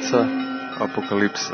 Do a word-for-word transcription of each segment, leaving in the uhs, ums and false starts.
djeca apokalipse.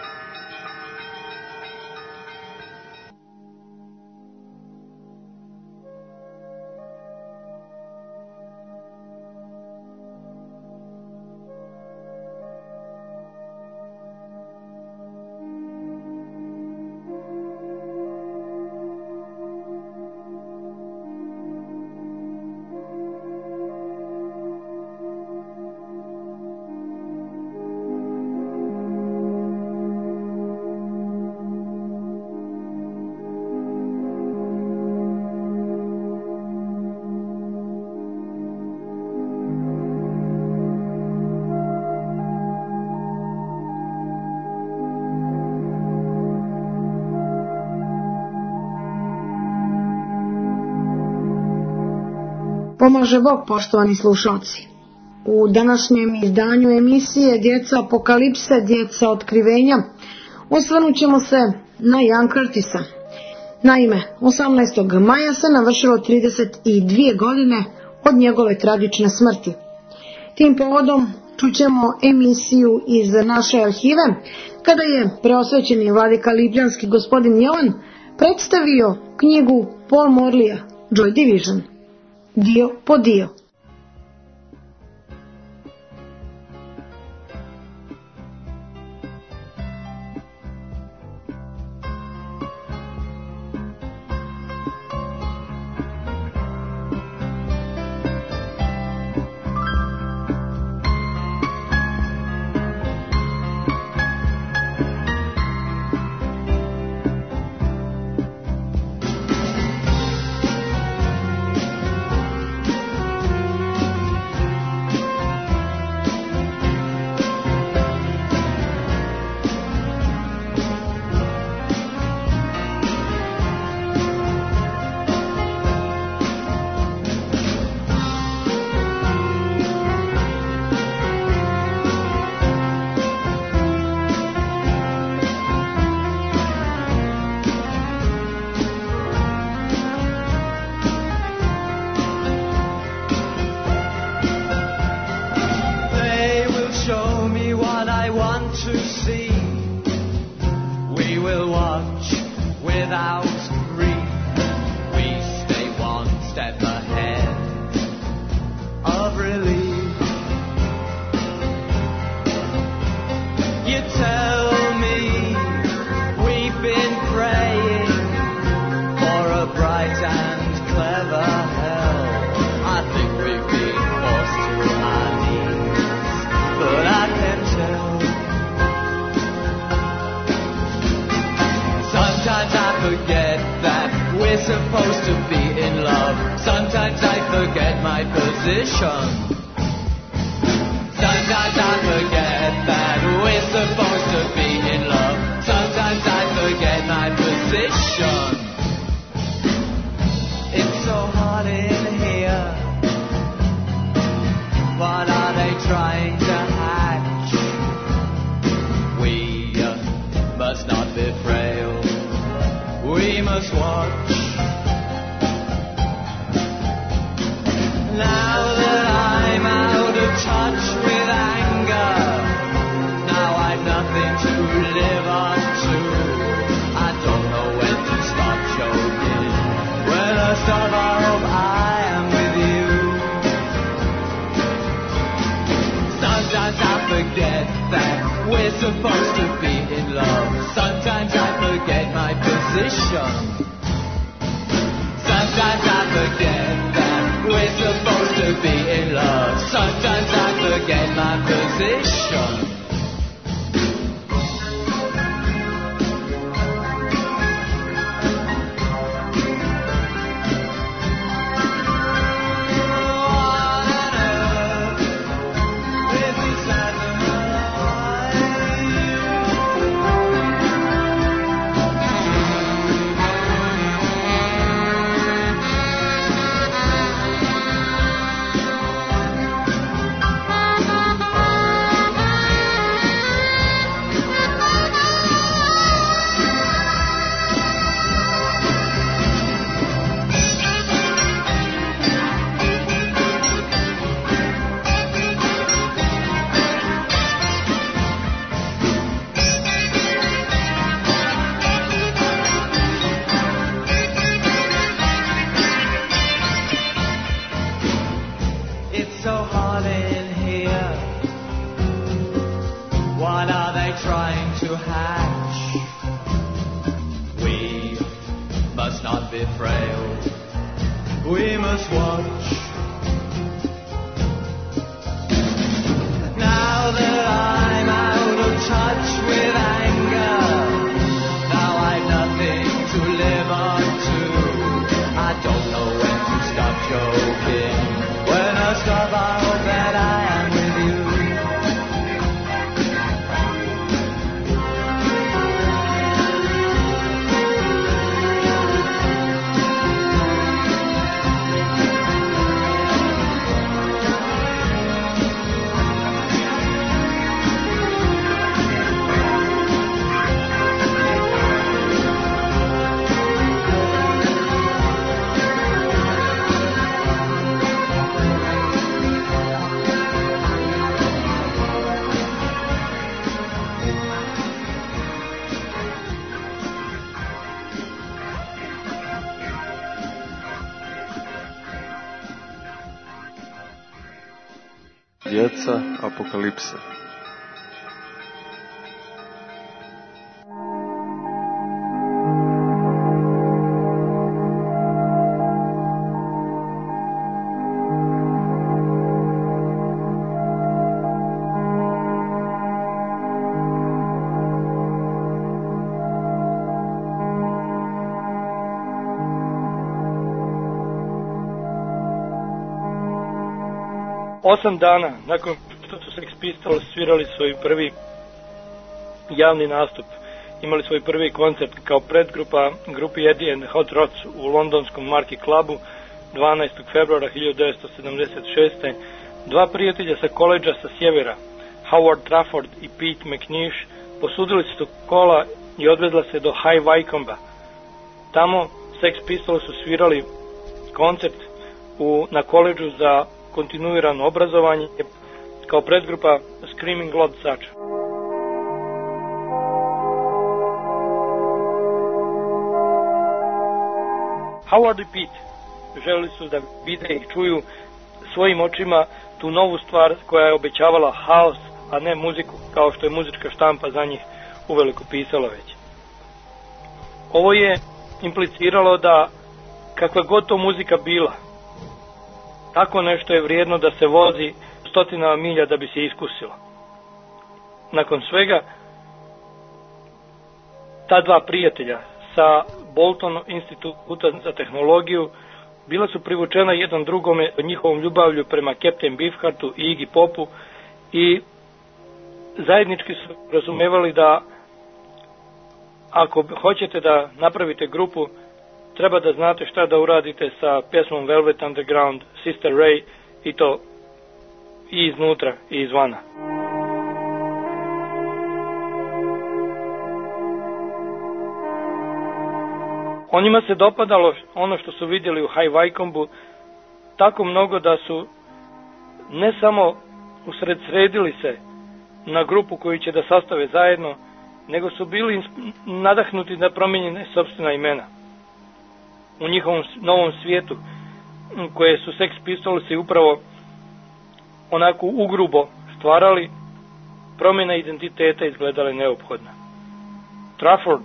Pomaže Bog, poštovani slušalci. U današnjem izdanju emisije Djeca apokalipse, djeca otkrivenja, osvrnut ćemo se na Jan Curtisa. Naime, osamnaestog maja se navršilo trideset dvije godine od njegove tragične smrti. Tim povodom čućemo emisiju iz naše arhive, kada je preosvećeni vladika Lipljanski gospodin Jovan predstavio knjigu Paul Morleya, Joy Division, dio po dio. Supposed to be in love. Sometimes I forget my position. Sometimes I forget that we're supposed to be in love. Sometimes I forget my position. It's so hot in here. What are they trying to hatch? We uh, must not be frail. We must watch. Now that I'm out of touch with anger, now I've nothing to live on to. I don't know when to stop joking. When I stop, I hope I am with you. Sometimes I forget that we're supposed to be in love. Sometimes I forget my position. Sometimes I forget that we're supposed to be in love. Sometimes I forget my position. body frail. We must watch. Now that I'm out of touch with anger, now I've nothing to live on to. I don't know when to stop joking. When I stop, I hope that I am with you. Djeca apokalipse. Osam dana nakon što su Sex Pistols svirali svoj prvi javni nastup, imali svoj prvi koncert kao predgrupa grupi Eddie and the Hot Rods u londonskom Marquee Clubu dvanaestog februara hiljadu devetsto sedamdeset šeste. Dva prijatelja sa koledža sa sjevera, Howard Trafford i Pete McNeish, posudili su kola i odvezla se do High Wycombe. Tamo Sex Pistols su svirali koncert u, na koledžu za kontinuirano obrazovanje kao predgrupa Screaming Lord Sutch. Howard i Pete želeli su da vide i čuju svojim očima tu novu stvar koja je obećavala haos, a ne muziku, kao što je muzička štampa za njih uveliko pisala već. Ovo je impliciralo da kakva god to muzika bila, tako nešto je vrijedno da se vozi stotinama milja da bi se iskusilo. Nakon svega, ta dva prijatelja sa Bolton instituta za tehnologiju bila su privučena jedan drugome njihovom ljubavlju prema Captain Beefheartu i Iggy Popu i zajednički su razumevali da ako hoćete da napravite grupu, treba da znate šta da uradite sa pjesmom Velvet Underground, Sister Ray, i to i iznutra i izvana. Onima se dopadalo ono što su vidjeli u High Wycombe tako mnogo da su ne samo usredsredili se na grupu koju će da sastave zajedno, nego su bili nadahnuti da promijenjene sopstvena imena. U njihovom novom svijetu, koje su Sex Pistolsi upravo onako ugrubo stvarali, promjena identiteta izgledala neophodna. Trafford,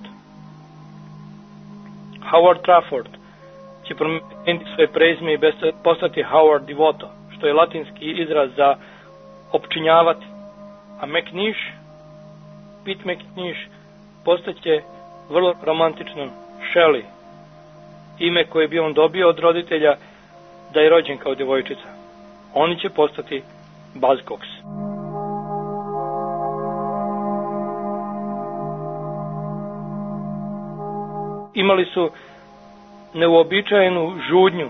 Howard Trafford, će promijeniti svoje prezime i postati Howard Devoto, što je latinski izraz za opčinjavati, a McNeish, Pete McNeish, postaće vrlo romantično Shelley, ime koje bi on dobio od roditelja da je rođen kao djevojčica. Oni će postati Buzzcocks. Imali su neuobičajenu žudnju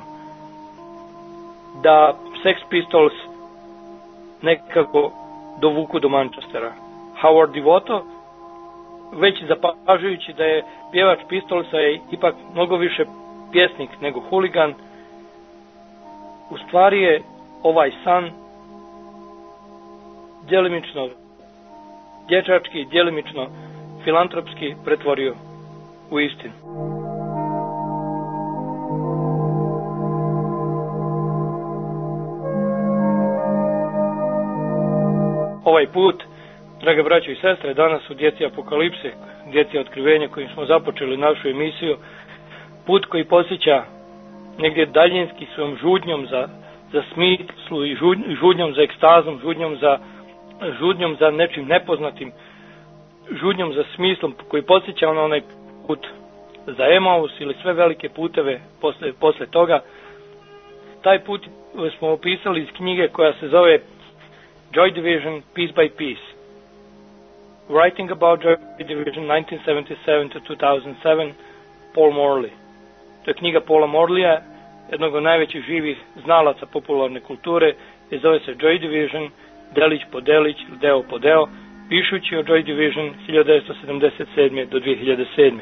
da Sex Pistols nekako dovuku do Manchestera. Howard Devoto, već zapažujući da je pjevač Pistolsa je ipak mnogo više pjesnik nego huligan, u stvari je ovaj san djelimično dječački, djelimično filantropski pretvorio u istinu. Ovaj put, drage braćo i sestre, danas u Djeci apokalipse, Djeci otkrivenja kojim smo započeli našu emisiju, put koji posjeća negdje daljinski svojom žudnjom za, za smislu i žudnjom za ekstazom, žudnjom za, žudnjom za nečim nepoznatim, žudnjom za smislom koji posjeća na onaj put za Emaus ili sve velike puteve posle, posle toga. Taj put smo opisali iz knjige koja se zove Joy Division Piece by Piece. Writing about Joy Division nineteen seventy-seven to two thousand seven, Paul Morley. To je knjiga Paula Morleya, jednog od najvećih živih znalaca popularne kulture, i zove se Joy Division, delić po delić, deo po deo, pišući o Joy Division hiljadu devetsto sedamdeset sedme do dve hiljade sedme.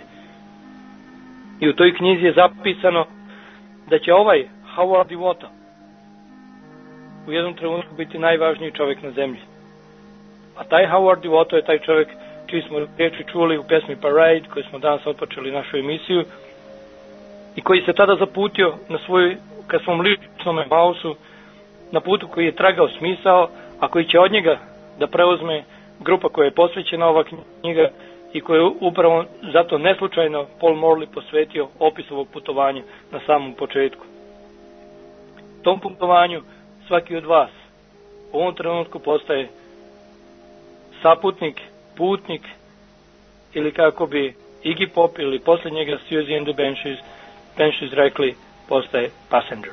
I u toj knjizi je zapisano da će ovaj Howard Devoto u jednom trenutku biti najvažniji čovjek na zemlji. A taj Howard Devoto je taj čovjek čiji smo riječi čuli u pjesmi Parade, koju smo danas otpočeli našu emisiju, i koji se tada zaputio na svoj, ka svom ličnom Emausu, na putu koji je tragao smisao, a koji će od njega da preuzme grupa koja je posvećena ova knjiga i koju je upravo zato neslučajno Paul Morley posvetio opis ovog putovanja na samom početku. Tom putovanju svaki od vas u ovom trenutku postaje saputnik, putnik, ili kako bi Iggy Pop ili posle njega Siouxsie and the Banshees, Banshees rekli, postaje passenger.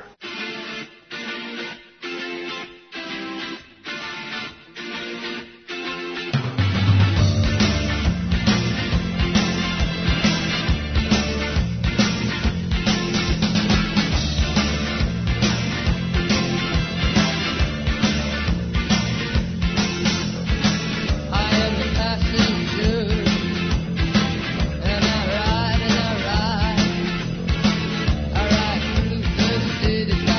City.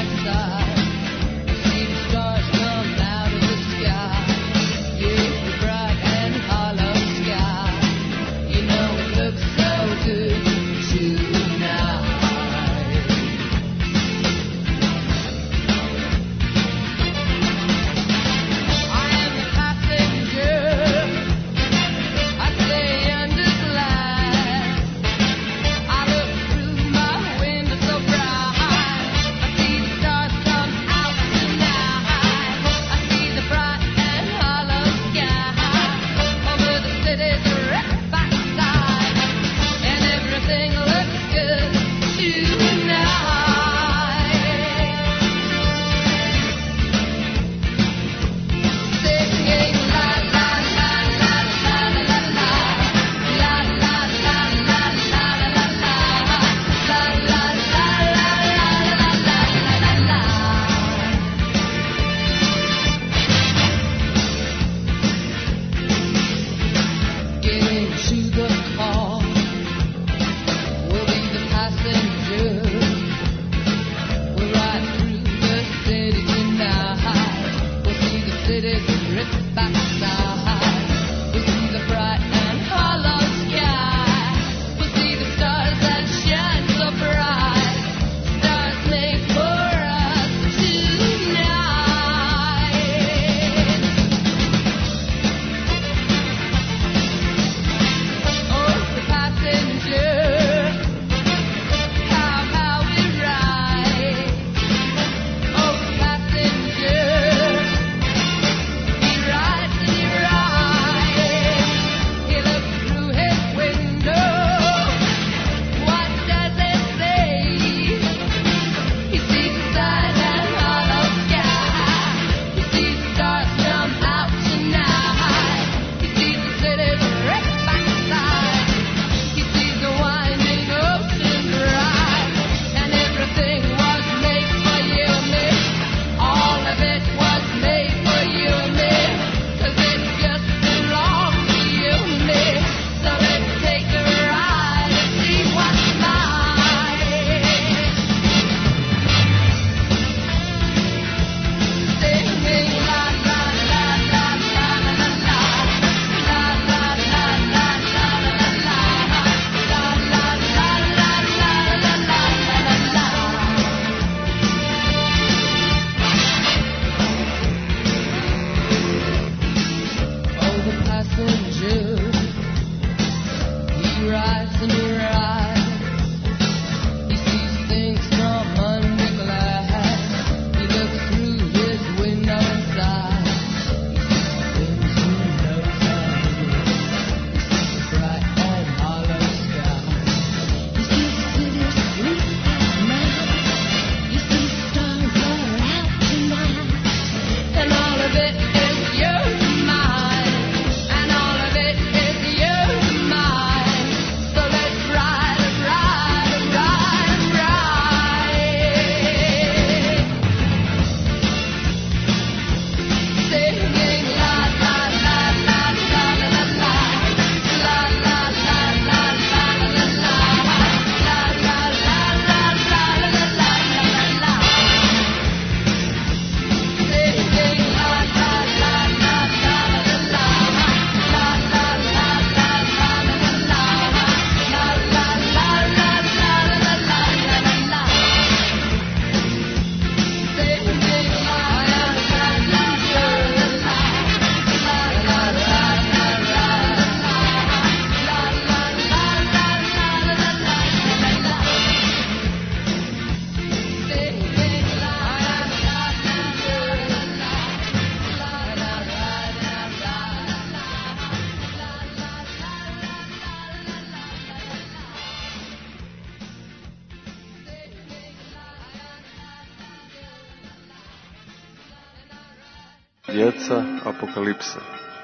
Djeca apokalipse.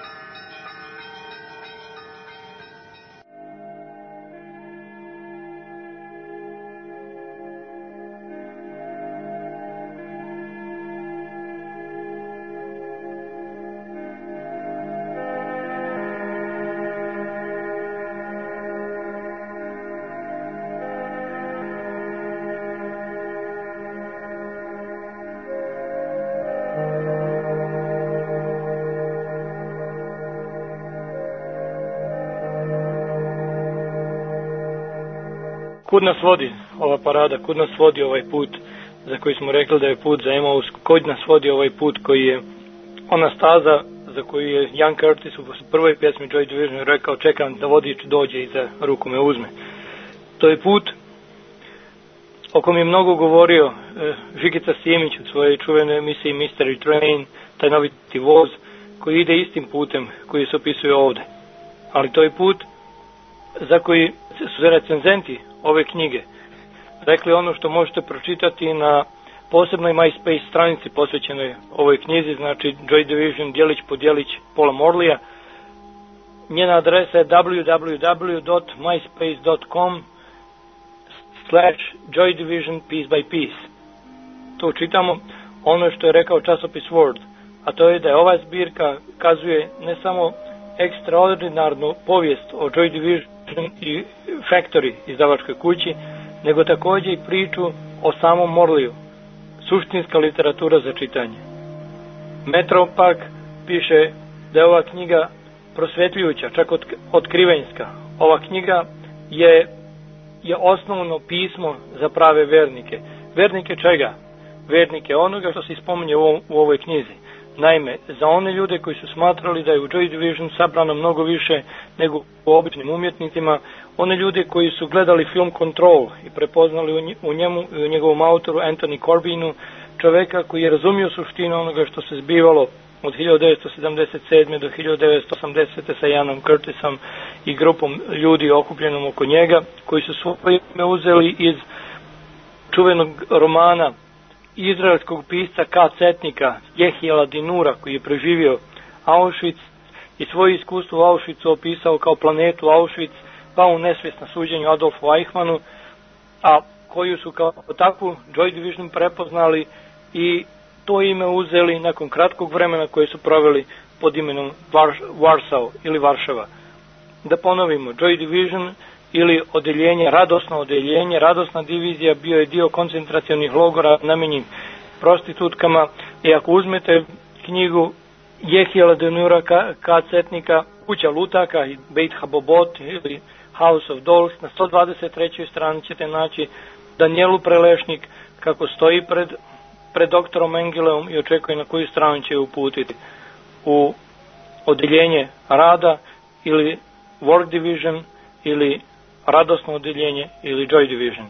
Kud nas vodi ova parada, kud nas vodi ovaj put za koji smo rekli da je put za Emaus, kud nas vodi ovaj put koji je ona staza za koju je Ian Curtis u prvoj pjesmi Joy Division rekao čekam da vodič dođe i za ruku me uzme. To je put o kom je mnogo govorio eh, Žikica Simić u svojoj čuvenoj emisiji Mystery Train, taj noviti voz koji ide istim putem koji se opisuje ovde. Ali to je put za koji su recenzenti ove knjige rekli ono što možete pročitati na posebnoj MySpace stranici posvećenoj ovoj knjizi, znači Joy Division djelić po djelić Paula Morleya. Njena adresa je w w w dot myspace dot com slash joy division piece by piece. To čitamo ono što je rekao časopis Word, a to je da je ova zbirka kazuje ne samo ekstraordinarnu povijest o Joy Division i Factory izdavačkoj kući, nego također i priču o samom Morleyu, suštinska literatura za čitanje. Metro pak piše da je ova knjiga prosvetljujuća, čak otkrivenjska. Ova knjiga je, je osnovno pismo za prave vernike. Vernike čega? Vernike onoga što se spominje u, u ovoj knjizi. Naime, za one ljude koji su smatrali da je u Joy Division sabrano mnogo više nego u običnim umjetnicima, one ljude koji su gledali film Control i prepoznali u njemu i u njegovom autoru Anthony Corbinu, čoveka koji je razumio suštinu onoga što se zbivalo od hiljadu devetsto sedamdeset sedme do hiljadu devetsto osamdesete sa Ianom Curtisom i grupom ljudi okupljenom oko njega, koji su svoje ime uzeli iz čuvenog romana izraelskog pisca K-Cetnika Jehijela Dinura, koji je preživio Auschwitz i svoje iskustvo u Auschwitzu opisao kao planetu Auschwitz, pa u nesvijest na suđenju Adolfu Eichmannu, a koju su kao takvu Joy Division prepoznali i to ime uzeli nakon kratkog vremena koje su proveli pod imenom Warsaw ili Varšava. Da ponovimo, Joy Division ili odeljenje, radosno odeljenje, radosna divizija bio je dio koncentracionih logora namenjen prostitutkama i ako uzmete knjigu Jehijela Dinura K-Cetnika Kuća lutaka i Beit Habobot ili House of Dolls, na sto dvadeset trećoj strani ćete naći Danijelu Prelešnik kako stoji pred, pred doktorom Engeleom i očekuje na koju stranu će uputiti, u odeljenje rada ili Work Division ili radosno odeljenje ili Joy Division.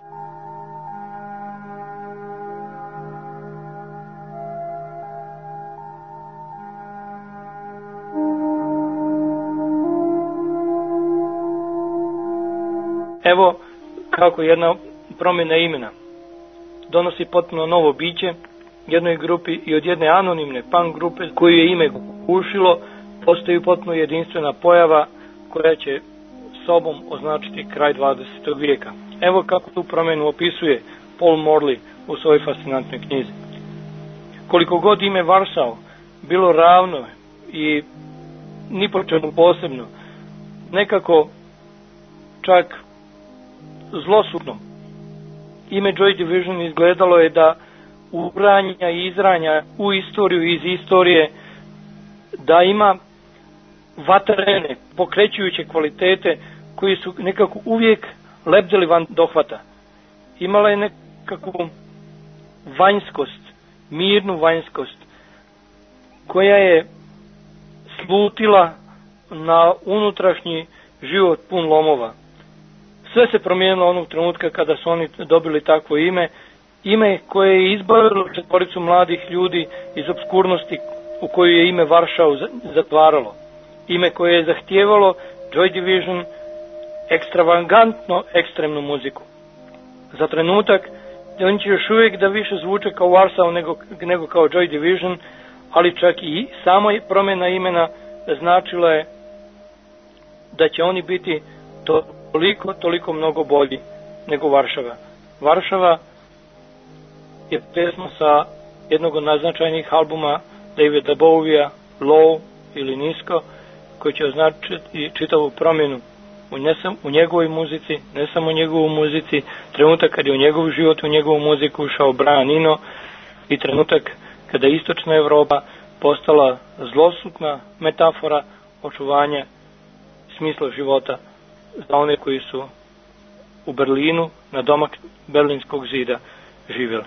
Evo kako jedna promjena imena donosi potpuno novo biće jednoj grupi i od jedne anonimne punk grupe koju je ime gušilo postoji potpuno jedinstvena pojava koja će sobom označiti kraj dvadesetog vijeka. Evo kako tu promjenu opisuje Paul Morley u svojoj fascinantnoj knjizi. Koliko god ime Warsaw bilo ravno i ni po čemu posebno, nekako čak zlosudno, ime Joy Division izgledalo je da ubranja i izranja u istoriju iz istorije, da ima vatrene, pokrećujuće kvalitete koji su nekako uvijek lebdeli van dohvata. Imala je nekakvu vanjskost, mirnu vanjskost, koja je slutila na unutrašnji život pun lomova. Sve se promijenilo onog trenutka kada su oni dobili takvo ime, ime koje je izbavilo četvoricu mladih ljudi iz obskurnosti u koju je ime Varšav zatvaralo. Ime koje je zahtijevalo Joy Division ekstravagantno ekstremnu muziku. Za trenutak oni će još uvijek da više zvuče kao Warsaw nego, nego kao Joy Division, ali čak i samo promjena imena značila je da će oni biti toliko, toliko mnogo bolji nego Varšava. Varšava je pesma sa jednog od najznačajnijih albuma Davida Bowiea, Low ili Nisko, koji će označiti čitavu promjenu u, ne sam, u njegovoj muzici, ne samo u njegovoj muzici, trenutak kad je u njegov život, u njegovu muziku ušao Brian Eno i trenutak kada je istočna Evropa postala zlosutna metafora očuvanja smisla života za one koji su u Berlinu na domak Berlinskog zida živjeli.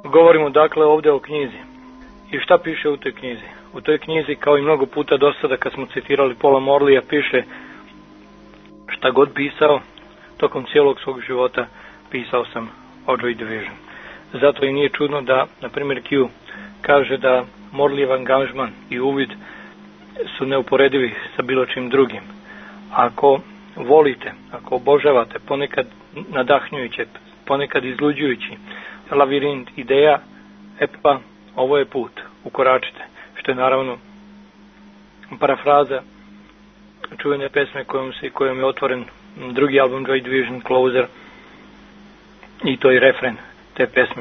Govorimo dakle ovdje o knjizi. I šta piše u toj knjizi? U toj knjizi, kao i mnogo puta do sada kad smo citirali Paula Morleya, piše šta god pisao, tokom cijelog svog života pisao sam o Joy Division. Zato i nije čudno da, na primjer, Q kaže da Morleyev angažman i uvid su neuporedivi sa bilo čim drugim. Ako volite, ako obožavate, ponekad nadahnjujuće, ponekad izluđujući lavirint ideja, e pa, ovo je put, ukoračite. Što je naravno parafraza čuvene pesme kojom, se, kojom je otvoren drugi album Joy Division, Closer, i to je refren te pesme.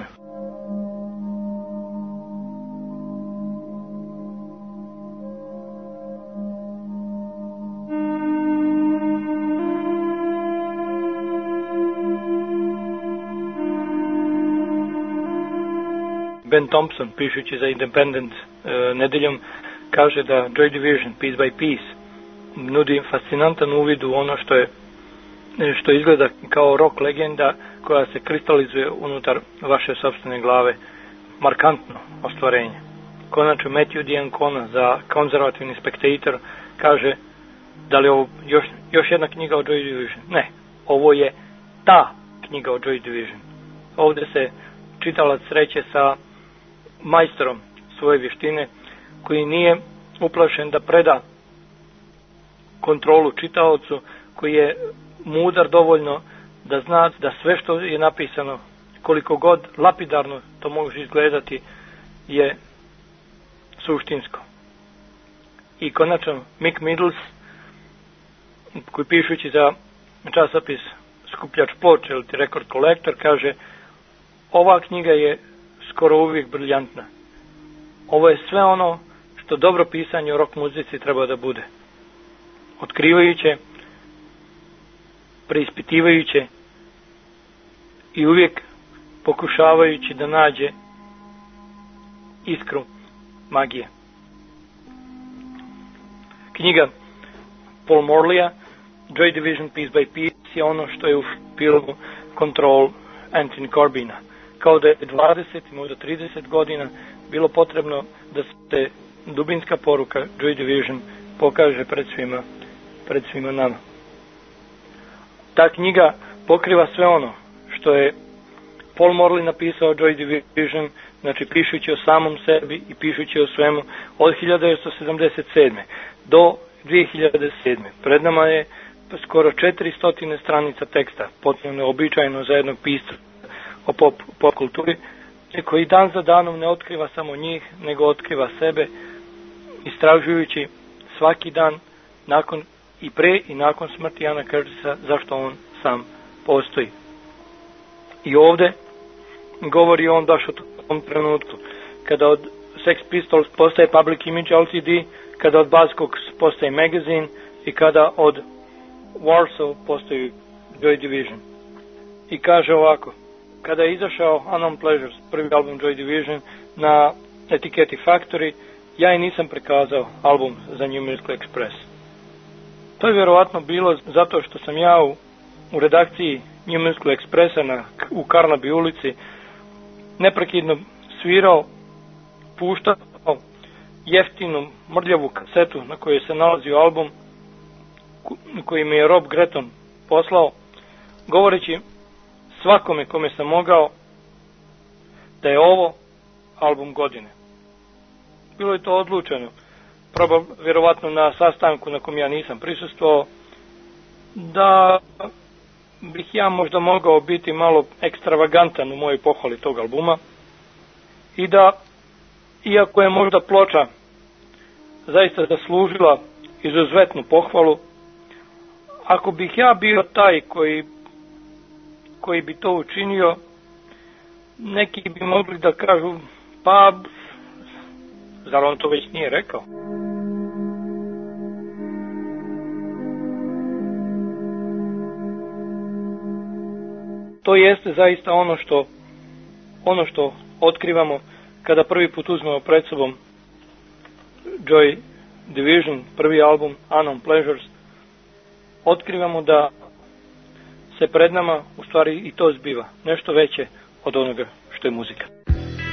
Ben Thompson, pišući za Independent e, nedeljom, kaže da Joy Division, Piece by Piece, nudi fascinantan uvid u ono što je što izgleda kao rock legenda koja se kristalizuje unutar vaše sopstvene glave. Markantno ostvarenje. Konačno Matthew D'Ancona za konzervativni Spectator kaže da li je ovo još, još jedna knjiga o Joy Division. Ne, ovo je ta knjiga o Joy Division. Ovdje se čitalac sreće sa majstorom svoje vještine koji nije uplašen da preda kontrolu čitaocu, koji je mudar dovoljno da zna da sve što je napisano, koliko god lapidarno to može izgledati, je suštinsko. I konačno Mick Middles, koji pišući za časopis Skupljač ploča ili Record Collector, kaže: ova knjiga je skoro uvijek briljantna. Ovo je sve ono što dobro pisanje o rock muzici treba da bude. Otkrivajuće, preispitivajuće i uvijek pokušavajući da nađe iskru magije. Knjiga Paul Morleya, Joy Division Piece by Piece, je ono što je u filmu Control Anthony Corbina. Kao da je dvadeset, možda trideset godina bilo potrebno da se dubinska poruka Joy Division pokaže pred svima, pred svima nama. Ta knjiga pokriva sve ono što je Paul Morley napisao o Joy Division, znači pišući o samom sebi i pišući o svemu od hiljadu devetsto sedamdeset sedme do dvije hiljade sedme. Pred nama je skoro četiristo stranica teksta, potpuno neobičajno za jednog pisca o pop, pop kulturi, koji dan za danom ne otkriva samo njih, nego otkriva sebe, istražujući svaki dan nakon i pre i nakon smrti Jana Curtisa zašto on sam postoji. I ovdje govori on baš o tom trenutku, kada od Sex Pistols postaje Public Image L T D, kada od Buzzcocks postaje Magazine i kada od Warsaw postoji Joy Division. I kaže ovako: kada je izašao Unknown Pleasures, prvi album Joy Division, na etiketi Factory, ja i nisam prikazao album za New Musical Express. To je vjerovatno bilo zato što sam ja u, u redakciji New Musical Expressa na, u Carnaby ulici neprekidno svirao, puštao jeftinu mrljavu kasetu na kojoj se nalazio album koji mi je Rob Gretton poslao, govoreći svakome kome sam mogao da je ovo album godine. Bilo je to odlučeno, proba, vjerovatno na sastanku na kom ja nisam prisustvovao, da bih ja možda mogao biti malo ekstravagantan u mojoj pohvali tog albuma i da, iako je možda ploča zaista zaslužila izuzetnu pohvalu, ako bih ja bio taj koji koji bi to učinio, neki bi mogli da kažu: pa, zar on to već nije rekao? To jeste zaista ono što ono što otkrivamo kada prvi put uzmemo pred sobom Joy Division, prvi album Unknown Pleasures. Otkrivamo da se pred nama u stvari i to zbiva, nešto veće od onoga što je muzika.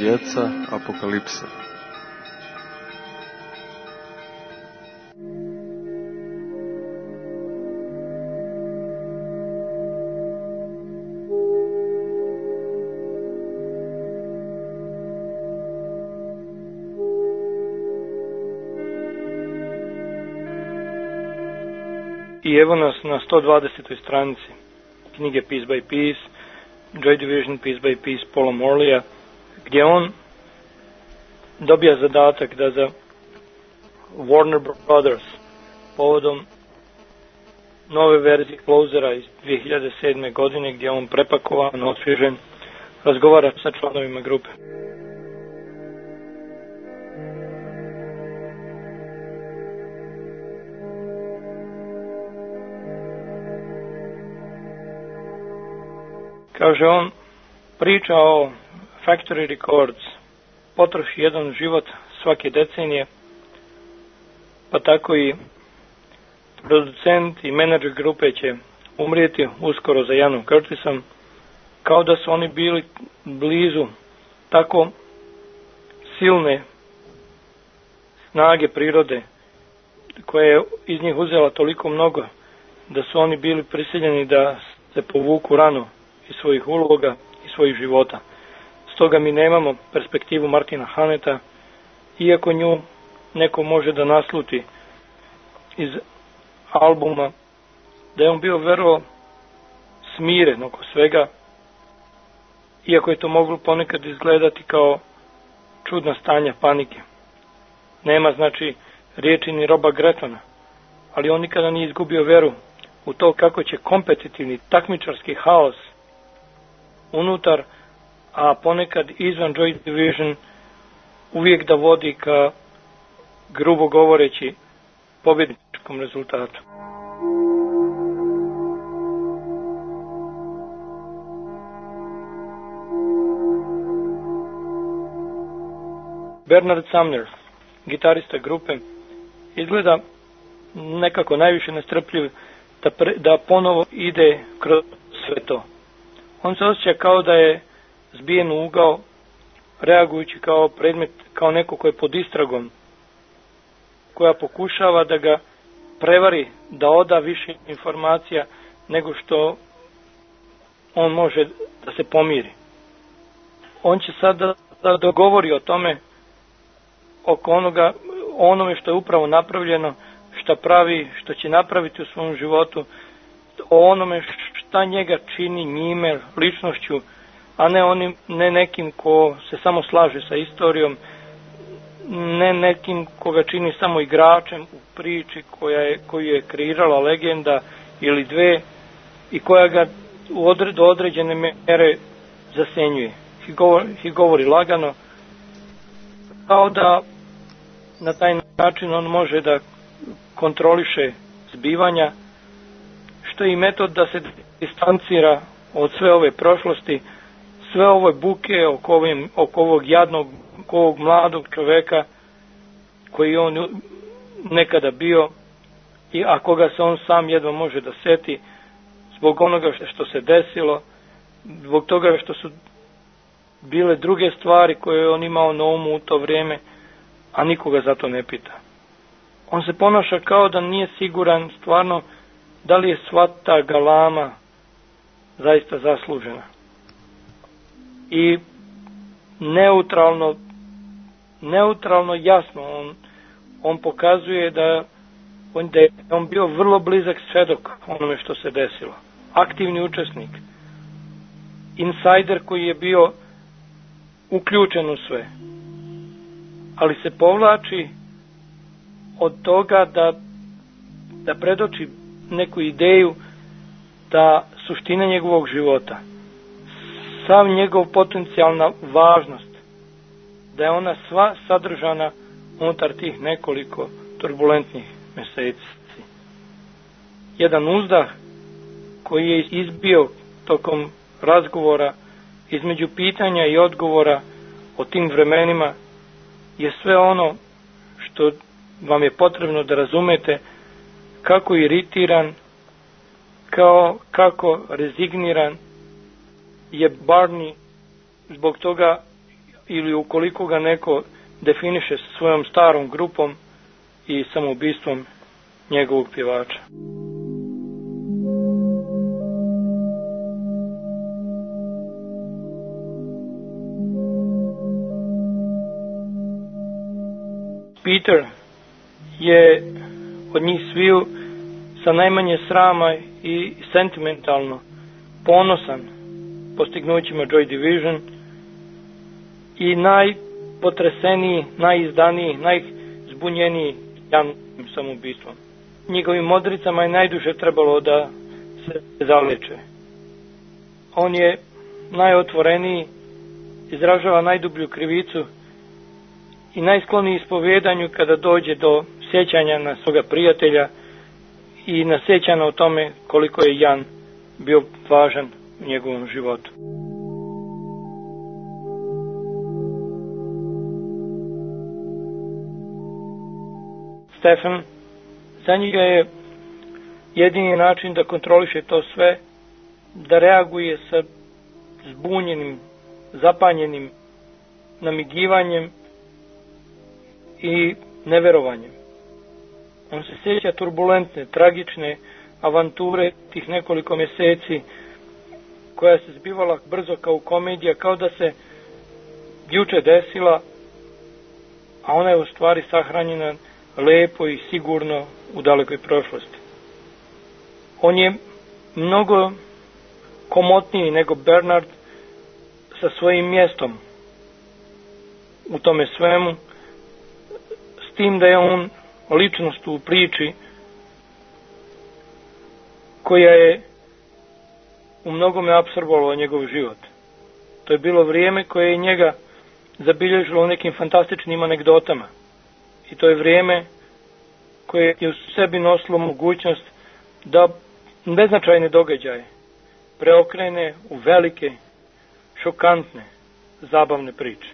Djeca apokalipse. I evo nas na sto dvadesetoj stranici knjige Piece by Piece, Joy Division Piece by Piece Paula Morleya, gdje on dobija zadatak da za Warner Brothers povodom nove verzije Closera iz dvije hiljade sedme. godine, gdje on prepakovan, osvježen, razgovara sa članovima grupe. Kaže on, priča o Factory Records potroši jedan život svake decenije, pa tako i producent i menadžer grupe će umrijeti uskoro za Janom Curtisom, kao da su oni bili blizu tako silne snage prirode koja je iz njih uzela toliko mnogo da su oni bili prisiljeni da se povuku rano iz svojih uloga i svojih života. Stoga mi nemamo perspektivu Martina Haneta, iako nju neko može da nasluti iz albuma, da je on bio vrlo smiren oko svega, iako je to moglo ponekad izgledati kao čudna stanja panike. Nema znači riječi ni Roba Gretona, ali on nikada nije izgubio veru u to kako će kompetitivni takmičarski haos unutar, a ponekad izvan Joy Division uvijek da vodi ka, grubo govoreći, pobjedničkom rezultatu. Bernard Sumner, gitarista grupe, izgleda nekako najviše nestrpljiv da, pre, da ponovo ide kroz sve to. On se osjeća kao da je zbijen u ugao, reagujući kao predmet, kao neko ko je pod istragom, koja pokušava da ga prevari, da oda više informacija nego što on može da se pomiri. On će sad da, da dogovori o tome, oko onoga, onome što je upravo napravljeno, šta pravi, što će napraviti u svom životu, o onome šta njega čini njime, ličnošću, a ne onim, ne nekim ko se samo slaže sa istorijom, ne nekim koga čini samo igračem u priči koja je, koju je kreirala legenda ili dve i koja ga u odre, do određene mere zasenjuje. I govori, i govori lagano, kao da na taj način on može da kontroliše zbivanja, što je i metod da se distancira od sve ove prošlosti, sve ove buke oko, ovim, oko ovog jadnog, oko ovog mladog čoveka koji on nekada bio, i a koga se on sam jedva može da seti zbog onoga što se desilo, zbog toga što su bile druge stvari koje je on imao na umu u to vrijeme, a nikoga za to ne pita. On se ponaša kao da nije siguran stvarno da li je sva ta galama zaista zaslužena. I neutralno, neutralno jasno on, on pokazuje da on, da je on bio vrlo blizak svedok onome što se desilo. Aktivni učesnik. Insajder koji je bio uključen u sve. Ali se povlači od toga da, da predoči neku ideju da suština njegovog života, sav njegov potencijalna važnost, da je ona sva sadržana unutar tih nekoliko turbulentnih mjeseci. Jedan uzdah koji je izbio tokom razgovora između pitanja i odgovora o tim vremenima je sve ono što vam je potrebno da razumete kako iritiran, kao kako rezigniran je Barney zbog toga, ili ukoliko ga neko definiše svojom starom grupom i samoubistvom njegovog pjevača. Peter je od njih sviju sa najmanje srama i sentimentalno ponosan postignućima Joy Division i najpotreseniji, najizdaniji, najzbunjeniji Janovim samoubistvom. Njegovim modricama je najduže trebalo da se zaleče. On je najotvoreniji, izražava najdublju krivicu i najskloniji ispovjedanju kada dođe do sjećanja na svoga prijatelja i na sjećanja o tome koliko je Jan bio važan u njegovom životu. Stefan, za njega je jedini način da kontroliše to sve, da reaguje sa zbunjenim, zapanjenim namigivanjem i neverovanjem. On se sjeća turbulentne, tragične avanture tih nekoliko mjeseci koja se zbivala brzo kao komedija, kao da se juče desila, a ona je u stvari sahranjena lepo i sigurno u dalekoj prošlosti. On je mnogo komotniji nego Bernard sa svojim mjestom u tome svemu, s tim da je on ličnost u priči koja je u mnogome apsorbovala njegov život. To je bilo vrijeme koje je njega zabilježilo u nekim fantastičnim anegdotama. I to je vrijeme koje je u sebi nosilo mogućnost da beznačajne događaje preokrene u velike, šokantne, zabavne priče.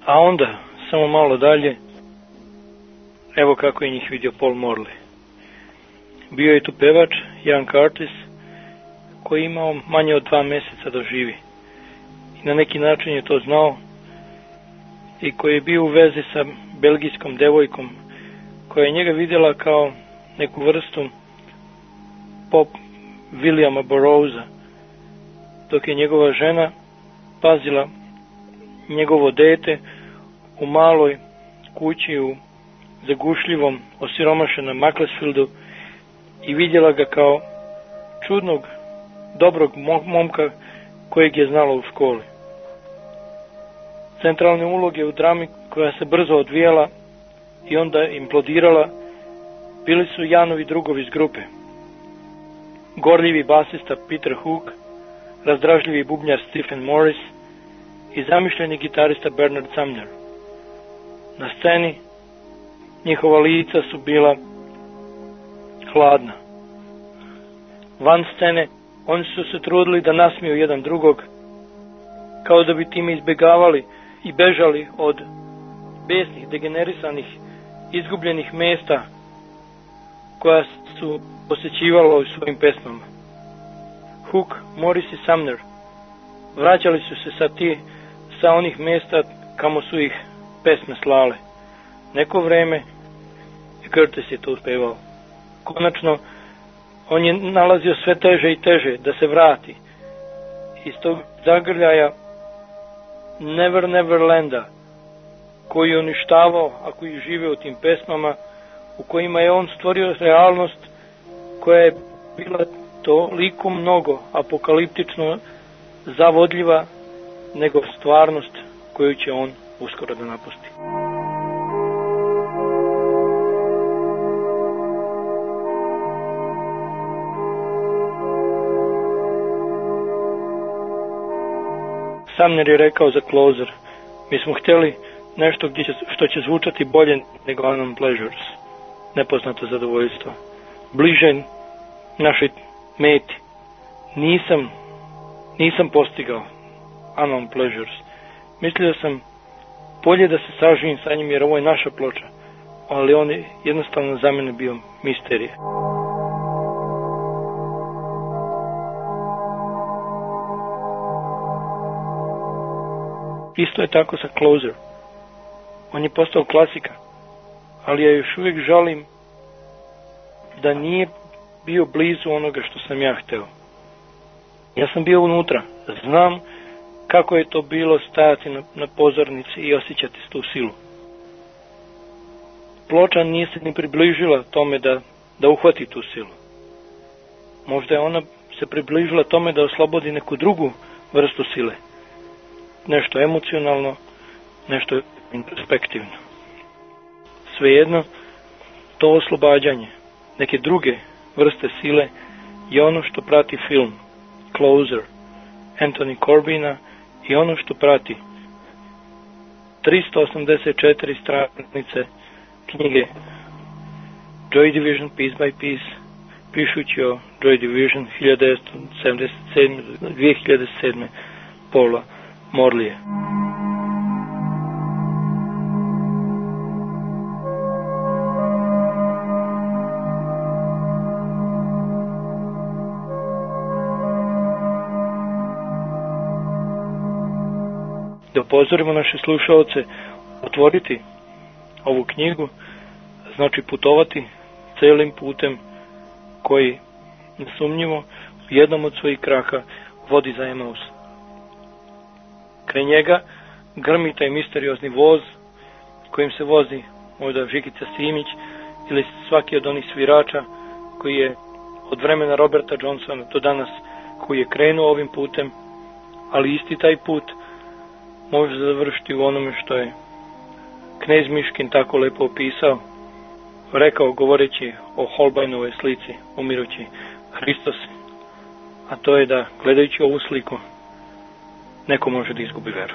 A onda, samo malo dalje, evo kako je njih vidio Paul Morley. Bio je tu pevač, Ian Curtis, koji je imao manje od dva mjeseca da živi. I na neki način je to znao i koji je bio u vezi sa belgijskom devojkom, koja je njega vidjela kao neku vrstu pop Williama Burroughsa, dok je njegova žena pazila njegovo dete u maloj kući u zagušljivom, osiromašenom Macclesfieldu i vidjela ga kao čudnog, dobrog momka kojeg je znala u školi. Centralne uloge u drami koja se brzo odvijala i onda implodirala bili su Janovi drugovi iz grupe. Gorljivi basista Peter Hook, razdražljivi bubnjar Stephen Morris i zamišljeni gitarista Bernard Sumner. Na sceni njihova lica su bila hladna. Van scene oni su se trudili da nasmiju jedan drugog, kao da bi time izbjegavali i bežali od besnih, degenerisanih, izgubljenih mesta koja su posjećivala u svojim pesmama. Hook, Morris i Sumner vraćali su se sa ti, sa onih mjesta kamo su ih pesme slale. Neko vreme i Curtis je to uspevao. Konačno, on je nalazio sve teže i teže da se vrati iz tog zagrljaja Never Neverlanda, koji je uništavao, a koji žive u tim pesmama, u kojima je on stvorio realnost koja je bila toliko mnogo apokaliptično zavodljiva nego stvarnost koju će on uskoro da napusti. Sumner je rekao za Closer: mi smo htjeli nešto gdje će, što će zvučati bolje nego Unknown Pleasures, nepoznato zadovoljstvo, bliže našoj meti. Nisam, nisam postigao Unknown Pleasures. Mislio sam bolje da se saživim sa njim jer ovo je naša ploča, ali on je jednostavno za mene bio misterije. Isto je tako sa Closer. On je postao klasika, ali ja još uvijek žalim da nije bio blizu onoga što sam ja hteo. Ja sam bio unutra, znam kako je to bilo stajati na, na pozornici i osjećati tu silu. Ploča nije se ni približila tome da, da uhvati tu silu. Možda je ona se približila tome da oslobodi neku drugu vrstu sile. Nešto emocionalno, nešto introspektivno. Svejedno, to oslobađanje neke druge vrste sile je ono što prati film Closer Anthony Corbina i ono što prati tristo osamdeset četiri stranice knjige Joy Division Piece by Piece, pišući o Joy Division hiljadu devetsto sedamdeset sedme do dvije hiljade sedme Paula Morleya. Da upozorimo naše slušalce, otvoriti ovu knjigu znači putovati celim putem koji nesumnjivo u jednom od svojih kraka vodi za Emaus. Kraj njega grmi taj misteriozni voz kojim se vozi možda Žikica Simić ili svaki od onih svirača koji je od vremena Roberta Johnsona do danas koji je krenuo ovim putem, ali isti taj put može završiti u onome što je knez Miškin tako lepo opisao, rekao govoreći o Holbeinovoj slici umirući Hristos, a to je da gledajući ovu sliku neko može da izgubi veru.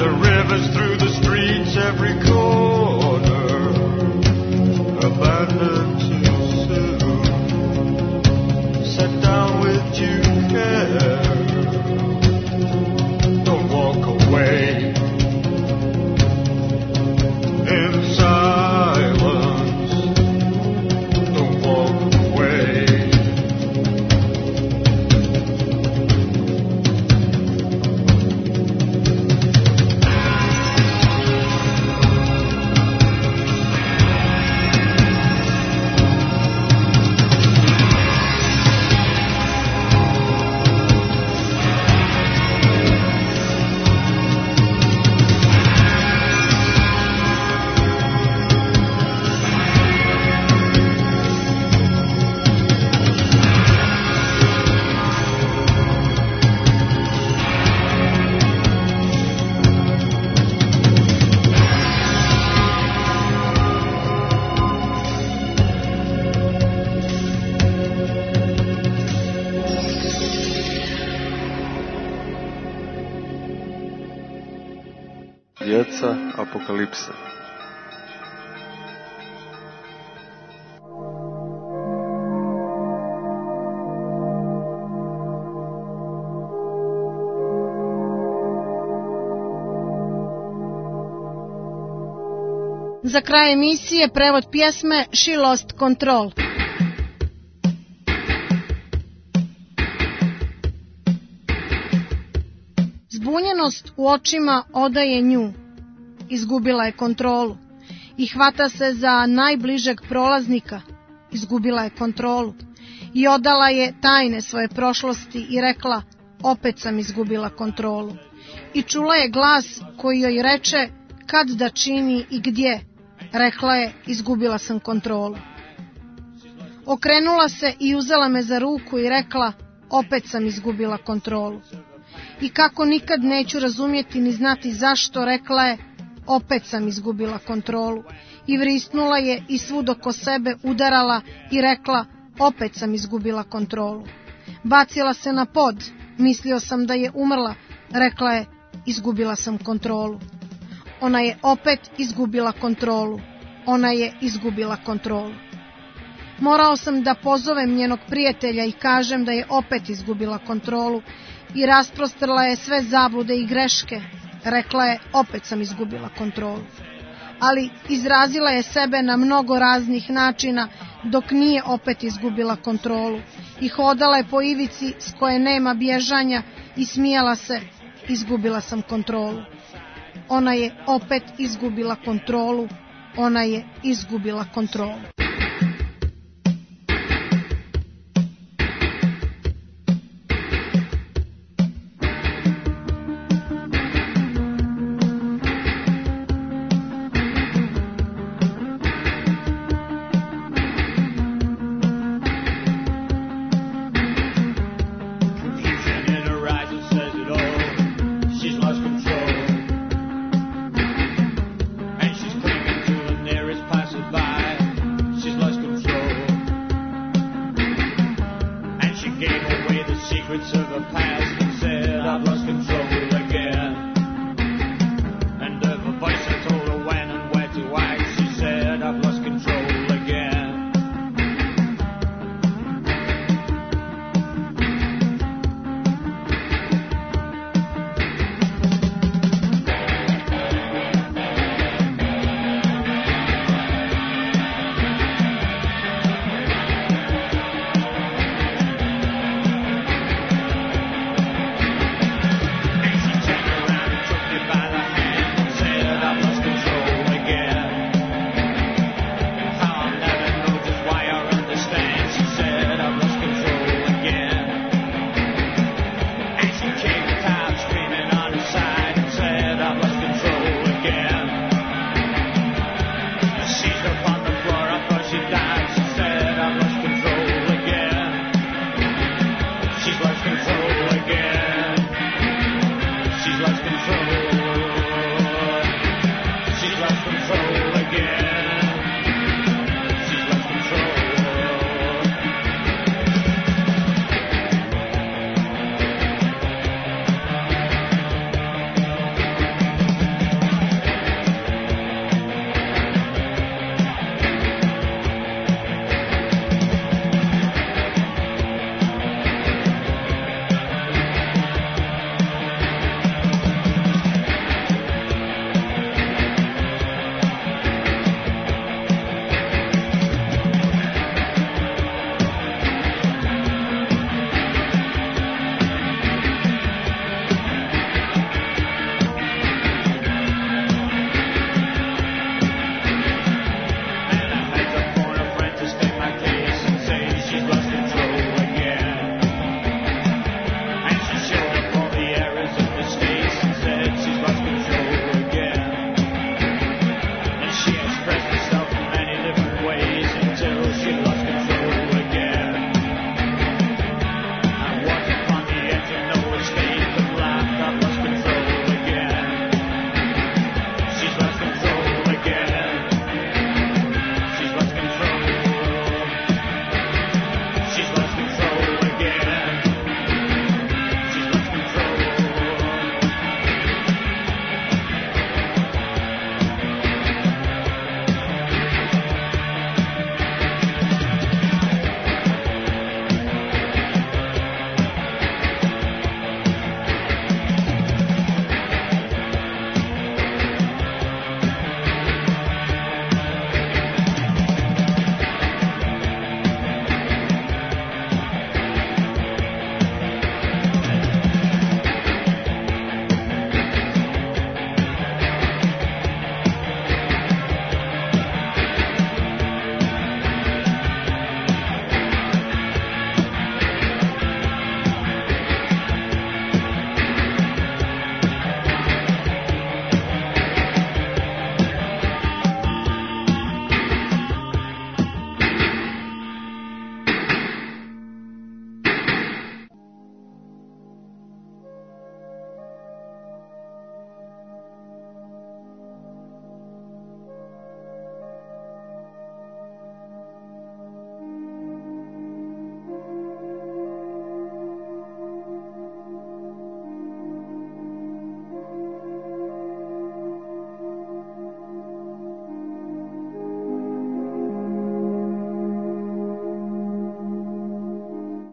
the rivers through the streets, every corner abandoned too soon. Sit down with due care. Don't walk away in silence. Don't walk away. Djeca apokalipse. Za kraj emisije prevod pjesme She Lost Control. Zbunjenost u očima odaje nju, izgubila je kontrolu i hvata se za najbližeg prolaznika, izgubila je kontrolu i odala je tajne svoje prošlosti i rekla, opet sam izgubila kontrolu. I čula je glas koji joj reče kad da čini i gdje, rekla je, izgubila sam kontrolu. Okrenula se i uzela me za ruku i rekla, opet sam izgubila kontrolu. I kako nikad neću razumjeti ni znati zašto, rekla je, opet sam izgubila kontrolu. I vrisnula je i svud oko sebe udarala i rekla, opet sam izgubila kontrolu. Bacila se na pod, mislio sam da je umrla, rekla je, izgubila sam kontrolu. Ona je opet izgubila kontrolu. Ona je izgubila kontrolu. Morao sam da pozovem njenog prijatelja i kažem da je opet izgubila kontrolu i rasprostrla je sve zablude i greške. Rekla je, opet sam izgubila kontrolu. Ali izrazila je sebe na mnogo raznih načina dok nije opet izgubila kontrolu. I hodala je po ivici s koje nema bježanja i smijala se, izgubila sam kontrolu. Ona je opet izgubila kontrolu. Ona je izgubila kontrolu.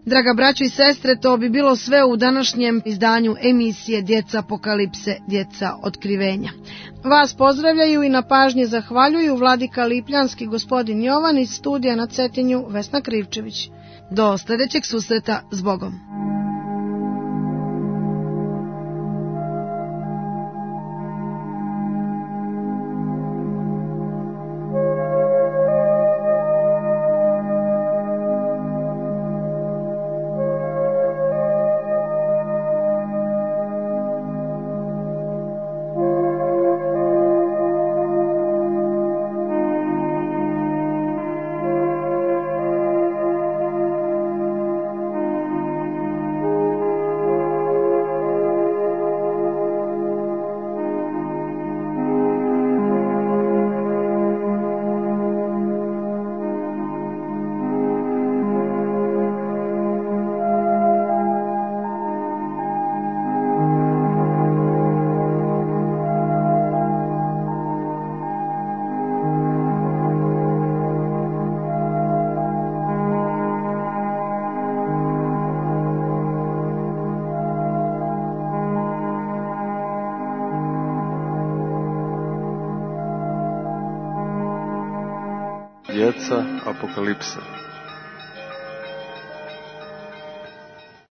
Draga braćo i sestre, to bi bilo sve u današnjem izdanju emisije Djeca apokalipse, djeca otkrivenja. Vas pozdravljaju i na pažnje zahvaljuju vladika Lipljanski gospodin Jovan iz studija na Cetinju Vesna Krivčević. Do sljedećeg susreta, s Bogom. Djeca apokalipse.